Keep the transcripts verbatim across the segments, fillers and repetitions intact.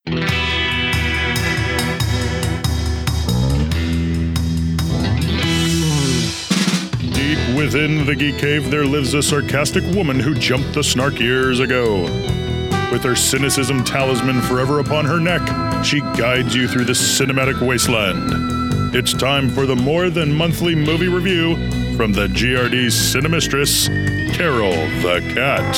Deep within the Geek Cave, there lives a sarcastic woman who jumped the snark years ago. With her cynicism talisman forever upon her neck, she guides you through the cinematic wasteland. It's time for the more than monthly movie review from the G R D Cinemistress, Carol the Cat.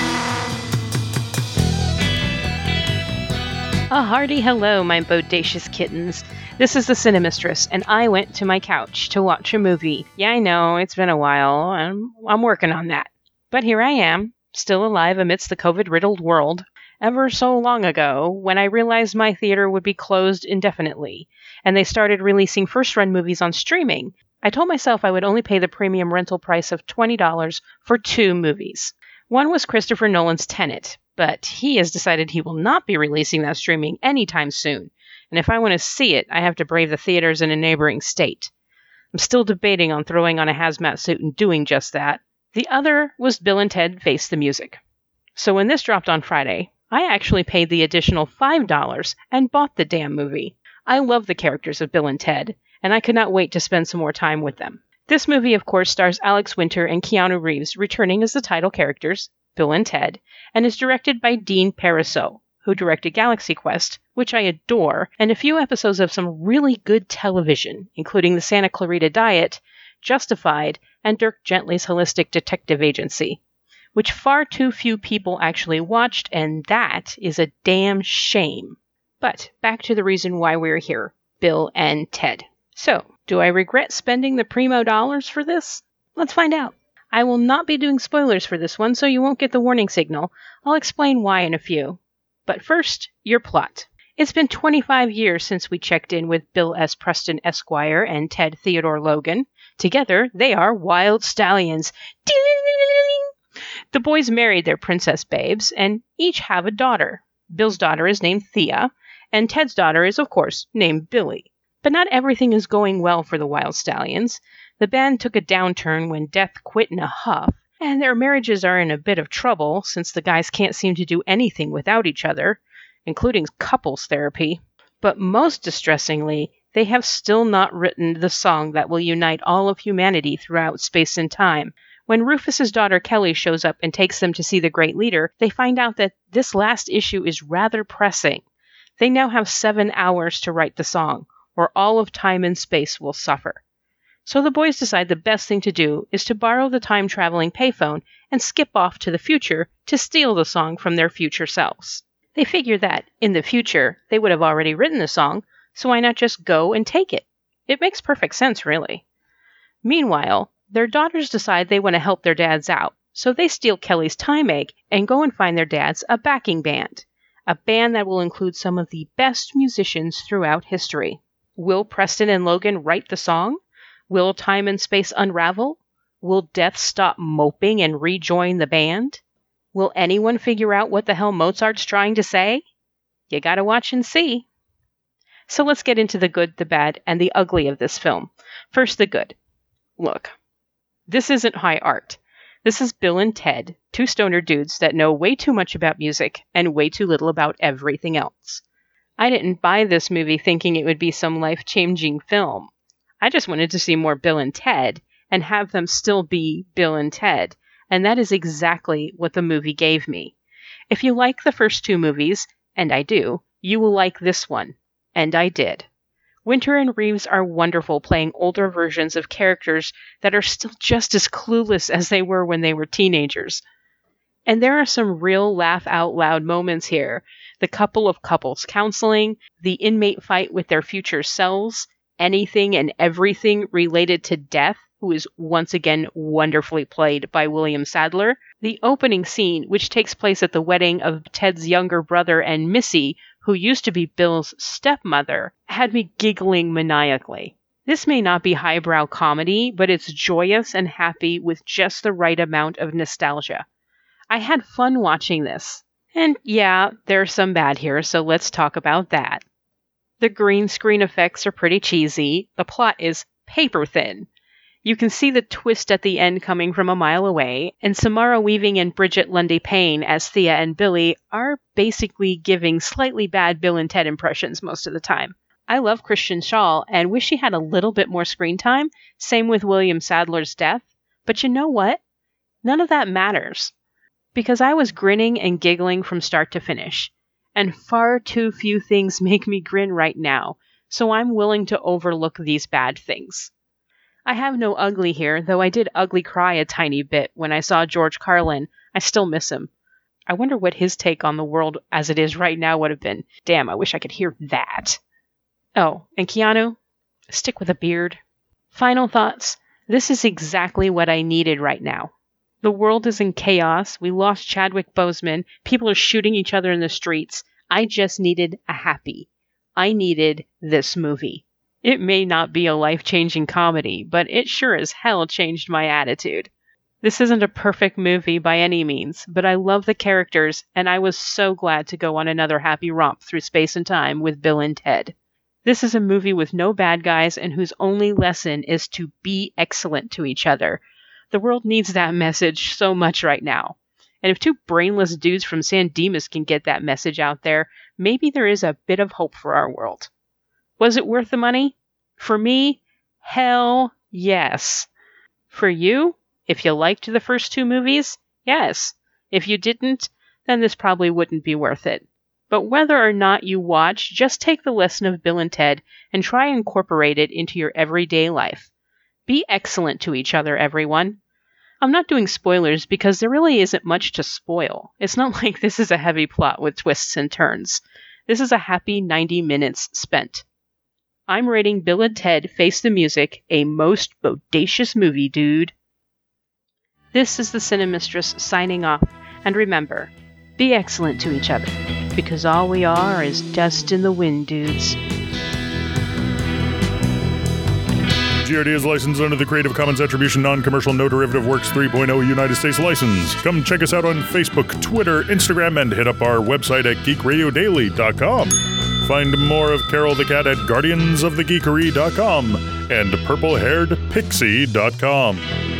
A hearty hello, my bodacious kittens. This is the Cinemistress, and I went to my couch to watch a movie. Yeah, I know, it's been a while, and I'm working on that. But here I am, still alive amidst the COVID-riddled world, ever so long ago, when I realized my theater would be closed indefinitely, and they started releasing first-run movies on streaming. I told myself I would only pay the premium rental price of twenty dollars for two movies. One was Christopher Nolan's Tenet, but he has decided he will not be releasing that streaming anytime soon, and if I want to see it, I have to brave the theaters in a neighboring state. I'm still debating on throwing on a hazmat suit and doing just that. The other was Bill and Ted Face the Music. So when this dropped on Friday, I actually paid the additional five dollars and bought the damn movie. I love the characters of Bill and Ted, and I could not wait to spend some more time with them. This movie, of course, stars Alex Winter and Keanu Reeves returning as the title characters, Bill and Ted, and is directed by Dean Parisot, who directed Galaxy Quest, which I adore, and a few episodes of some really good television, including the Santa Clarita Diet, Justified, and Dirk Gently's Holistic Detective Agency, which far too few people actually watched, and that is a damn shame. But back to the reason why we're here, Bill and Ted. So, do I regret spending the primo dollars for this? Let's find out. I will not be doing spoilers for this one, so you won't get the warning signal. I'll explain why in a few. But first, your plot. It's been twenty-five years since we checked in with Bill S. Preston Esquire and Ted Theodore Logan. Together, they are wild stallions. Ding! The boys married their princess babes, and each have a daughter. Bill's daughter is named Thea, and Ted's daughter is, of course, named Billy. But not everything is going well for the Wild Stallions. The band took a downturn when Death quit in a huff, and their marriages are in a bit of trouble since the guys can't seem to do anything without each other, including couples therapy. But most distressingly, they have still not written the song that will unite all of humanity throughout space and time. When Rufus's daughter Kelly shows up and takes them to see the great leader, they find out that this last issue is rather pressing. They now have seven hours to write the song, or all of time and space will suffer. So the boys decide the best thing to do is to borrow the time-traveling payphone and skip off to the future to steal the song from their future selves. They figure that, in the future, they would have already written the song, so why not just go and take it? It makes perfect sense, really. Meanwhile, their daughters decide they want to help their dads out, so they steal Kelly's time egg and go and find their dads a backing band, a band that will include some of the best musicians throughout history. Will Preston and Logan write the song? Will time and space unravel? Will Death stop moping and rejoin the band? Will anyone figure out what the hell Mozart's trying to say? You gotta watch and see. So let's get into the good, the bad, and the ugly of this film. First, the good. Look, this isn't high art. This is Bill and Ted, two stoner dudes that know way too much about music and way too little about everything else. I didn't buy this movie thinking it would be some life-changing film. I just wanted to see more Bill and Ted, and have them still be Bill and Ted, and that is exactly what the movie gave me. If you like the first two movies, and I do, you will like this one, and I did. Winter and Reeves are wonderful playing older versions of characters that are still just as clueless as they were when they were teenagers. And there are some real laugh-out-loud moments here. The couple of couples counseling, the inmate fight with their future selves, anything and everything related to Death, who is once again wonderfully played by William Sadler, the opening scene, which takes place at the wedding of Ted's younger brother and Missy, who used to be Bill's stepmother, had me giggling maniacally. This may not be highbrow comedy, but it's joyous and happy with just the right amount of nostalgia. I had fun watching this. And yeah, there's some bad here, so let's talk about that. The green screen effects are pretty cheesy. The plot is paper thin. You can see the twist at the end coming from a mile away, and Samara Weaving and Bridget Lundy Payne as Thea and Billy are basically giving slightly bad Bill and Ted impressions most of the time. I love Kristen Schaal and wish she had a little bit more screen time, same with William Sadler's death, but you know what? None of that matters, because I was grinning and giggling from start to finish, and far too few things make me grin right now, so I'm willing to overlook these bad things. I have no ugly here, though I did ugly cry a tiny bit when I saw George Carlin. I still miss him. I wonder what his take on the world as it is right now would have been. Damn, I wish I could hear that. Oh, and Keanu? Stick with a beard. Final thoughts. This is exactly what I needed right now. The world is in chaos. We lost Chadwick Boseman. People are shooting each other in the streets. I just needed a happy. I needed this movie. It may not be a life-changing comedy, but it sure as hell changed my attitude. This isn't a perfect movie by any means, but I love the characters, and I was so glad to go on another happy romp through space and time with Bill and Ted. This is a movie with no bad guys and whose only lesson is to be excellent to each other. The world needs that message so much right now. And if two brainless dudes from San Dimas can get that message out there, maybe there is a bit of hope for our world. Was it worth the money? For me, hell yes. For you, if you liked the first two movies, yes. If you didn't, then this probably wouldn't be worth it. But whether or not you watch, just take the lesson of Bill and Ted and try and incorporate it into your everyday life. Be excellent to each other, everyone. I'm not doing spoilers because there really isn't much to spoil. It's not like this is a heavy plot with twists and turns. This is a happy ninety minutes spent. I'm rating Bill and Ted Face the Music a most bodacious movie, dude. This is the Cinemistress signing off, and remember, be excellent to each other, because all we are is dust in the wind, dudes. G R D is licensed under the Creative Commons Attribution Non-Commercial No Derivative Works three point oh United States license. Come check us out on Facebook, Twitter, Instagram, and hit up our website at geek radio daily dot com. Find more of Carol the Cat at guardians of the geekery dot com and purple haired pixie dot com.